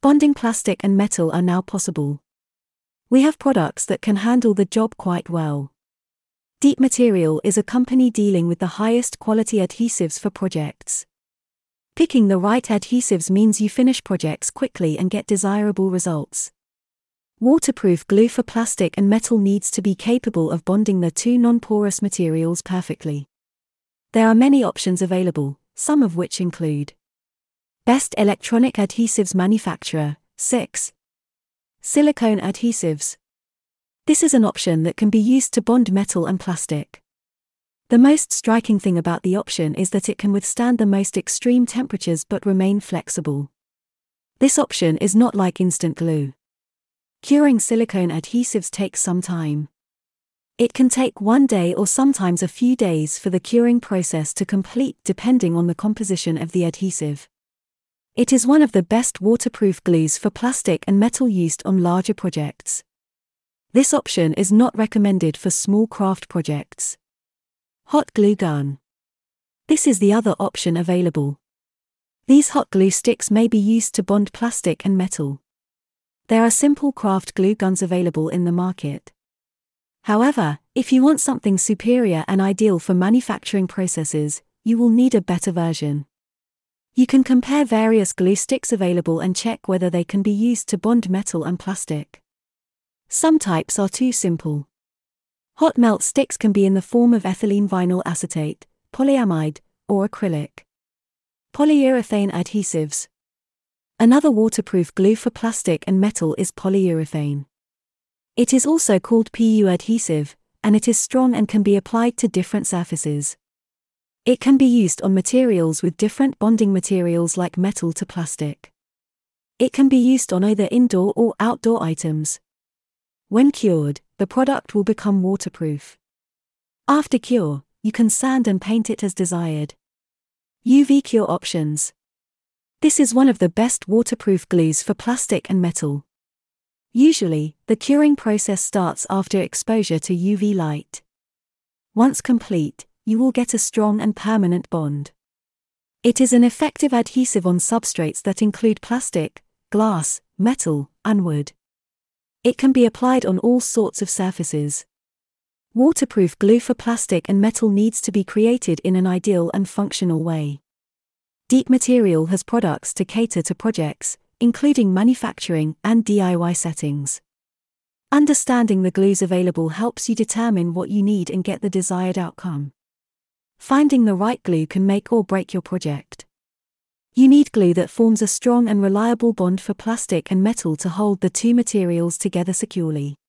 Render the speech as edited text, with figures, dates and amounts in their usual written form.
Bonding plastic and metal are now possible. We have products that can handle the job quite well. Deep Material is a company dealing with the highest quality adhesives for projects. Picking the right adhesives means you finish projects quickly and get desirable results. Waterproof glue for plastic and metal needs to be capable of bonding the two non-porous materials perfectly. There are many options available, some of which include Best Electronic Adhesives Manufacturer, 6. Silicone adhesives. This is an option that can be used to bond metal and plastic. The most striking thing about the option is that it can withstand the most extreme temperatures but remain flexible. This option is not like instant glue. Curing silicone adhesives takes some time. It can take 1 day or sometimes a few days for the curing process to complete depending on the composition of the adhesive. It is one of the best waterproof glues for plastic and metal used on larger projects. This option is not recommended for small craft projects. Hot glue gun. This is the other option available. These hot glue sticks may be used to bond plastic and metal. There are simple craft glue guns available in the market. However, if you want something superior and ideal for manufacturing processes, you will need a better version. You can compare various glue sticks available and check whether they can be used to bond metal and plastic. Some types are too simple. Hot melt sticks can be in the form of ethylene vinyl acetate, polyamide, or acrylic. Polyurethane adhesives. Another waterproof glue for plastic and metal is polyurethane. It is also called PU adhesive, and it is strong and can be applied to different surfaces. It can be used on materials with different bonding materials like metal to plastic. It can be used on either indoor or outdoor items. When cured, the product will become waterproof. After cure, you can sand and paint it as desired. UV cure options. This is one of the best waterproof glues for plastic and metal. Usually, the curing process starts after exposure to UV light. Once complete, you will get a strong and permanent bond. It is an effective adhesive on substrates that include plastic, glass, metal, and wood. It can be applied on all sorts of surfaces. Waterproof glue for plastic and metal needs to be created in an ideal and functional way. Deep Material has products to cater to projects, including manufacturing and DIY settings. Understanding the glues available helps you determine what you need and get the desired outcome. Finding the right glue can make or break your project. You need glue that forms a strong and reliable bond for plastic and metal to hold the two materials together securely.